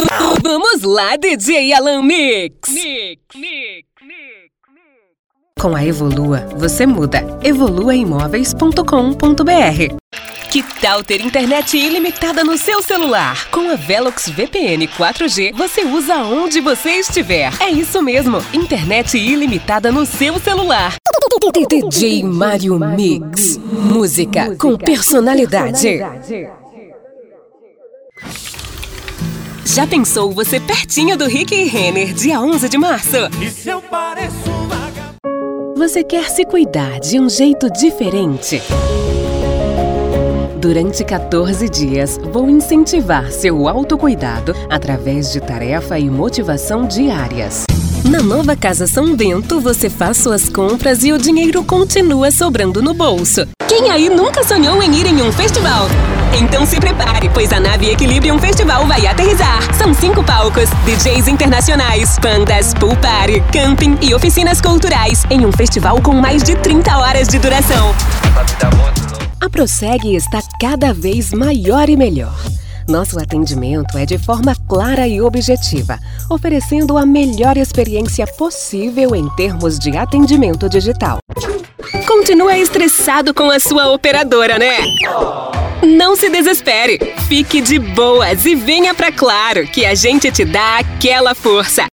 Vamos lá, DJ Alan Mix. Com a Evolua, você muda. evoluaimóveis.com.br. Que tal ter internet ilimitada no seu celular? Com a Velox VPN 4G, você usa onde você estiver. É isso mesmo, internet ilimitada no seu celular. DJ Mário Mix. Música com personalidade. Já pensou você pertinho do Rick e Renner, dia 11 de março? E se eu pareço um vagabundo? Você quer se cuidar de um jeito diferente? Durante 14 dias, vou incentivar seu autocuidado através de tarefa e motivação diárias. Na nova Casa São Bento, você faz suas compras e o dinheiro continua sobrando no bolso. Quem aí nunca sonhou em ir em um festival? Então se prepare, pois a nave Equilibrium Festival vai aterrissar. São 5 palcos, DJs internacionais, bandas, pool party, camping e oficinas culturais em um festival com mais de 30 horas de duração. A Prossegue está cada vez maior e melhor. Nosso atendimento é de forma clara e objetiva, oferecendo a melhor experiência possível em termos de atendimento digital. Continua estressado com a sua operadora, né? Não se desespere, fique de boas e venha pra Claro, que a gente te dá aquela força.